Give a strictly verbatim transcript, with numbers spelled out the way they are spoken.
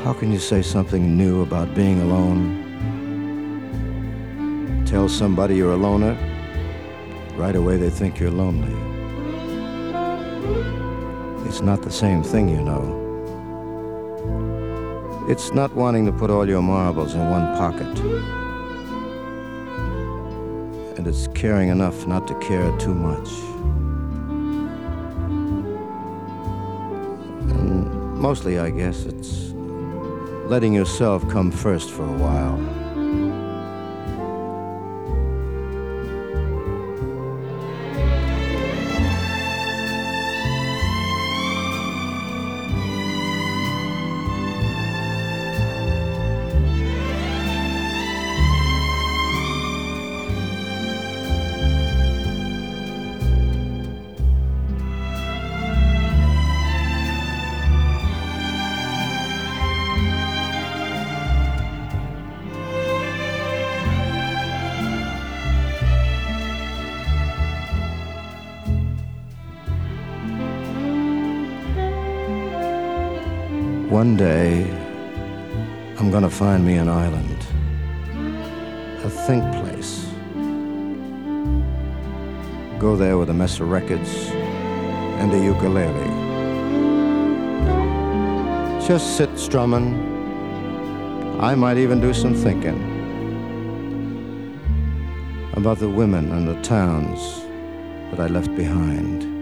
How can you say something new about being alone? Tell somebody you're a loner, right away they think you're lonely. It's not the same thing, you know. It's not wanting to put all your marbles in one pocket. And it's caring enough not to care too much. And mostly, I guess, it's letting yourself come first for a while. One day, I'm gonna find me an island, a think place. Go there with a mess of records and a ukulele. Just sit strumming. I might even do some thinking about the women and the towns that I left behind.